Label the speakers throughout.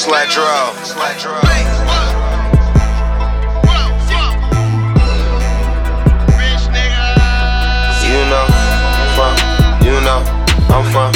Speaker 1: Sledro. I'm from,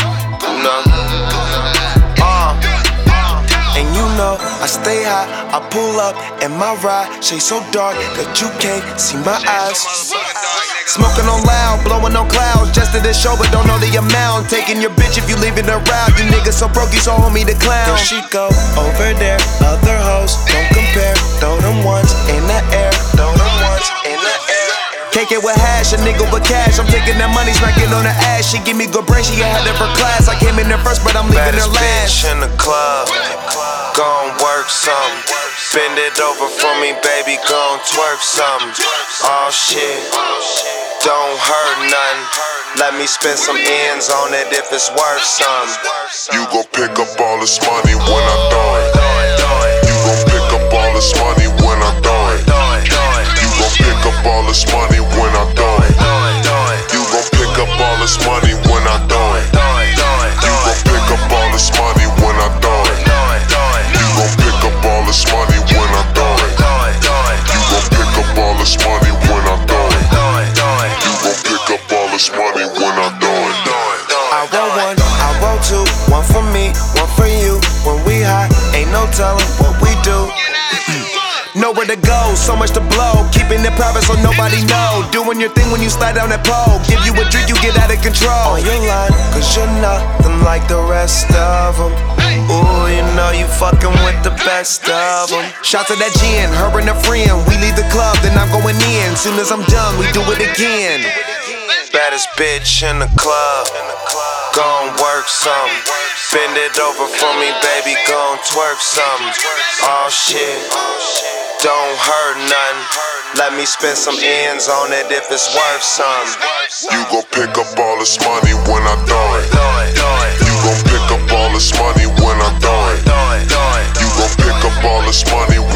Speaker 2: And you know, I stay high, I pull up, and my ride shade so dark that you can't see my eyes. Smoking on loud, blowing on clouds, just to this show but don't know the amount. Taking your bitch if you leaving her out. You niggas so broke, you so homie the clown. There she go, over there, other hoes, don't compare. Throw them ones in the air, throw them ones in the air. Can't get with hash, a nigga with cash. I'm taking that money, smacking on her ass. She give me good brain, she had it for class. I came in there first, but I'm leaving her last.
Speaker 1: Bitch in the club, gon' work some. Bend it over for me, baby, gon' twerk some. Oh shit, don't hurt nothing. Let me spend some ends on it if it's worth some.
Speaker 3: You gon' pick up all this money when I throw it. You gon' pick up all this money when I throw it. You gon' pick up all this money when I throw it. You gon' pick up all this money when I throw it. You gon' pick up all this money when I throw it. You gon' pick up all this money when I throw it. You gon' pick up all this money when I throw it. You gon' pick up all this money when I throw it.
Speaker 2: I roll one, I roll two, one for me, one for you. When we high, ain't no telling what we do. Nowhere to go, so much to blow. Keeping it private so nobody know. Doing your thing when you slide down that pole. Give you a drink, you get out of control. On your line, cause you're nothing like the rest of them. Ooh, you know you fucking with the best of them. Shout to that gin, her and a friend. We leave the club, then I'm going in. Soon as I'm done, we do it again.
Speaker 1: Baddest bitch in the club, gon' work some. Bend it over for me, baby, gon' twerk some. Oh shit, don't hurt nothing. Let me spend some ends on it if it's worth some.
Speaker 3: You gon' pick up all this money when I throw it. You gon' pick up all this money when I throw it. You gon' pick up all this money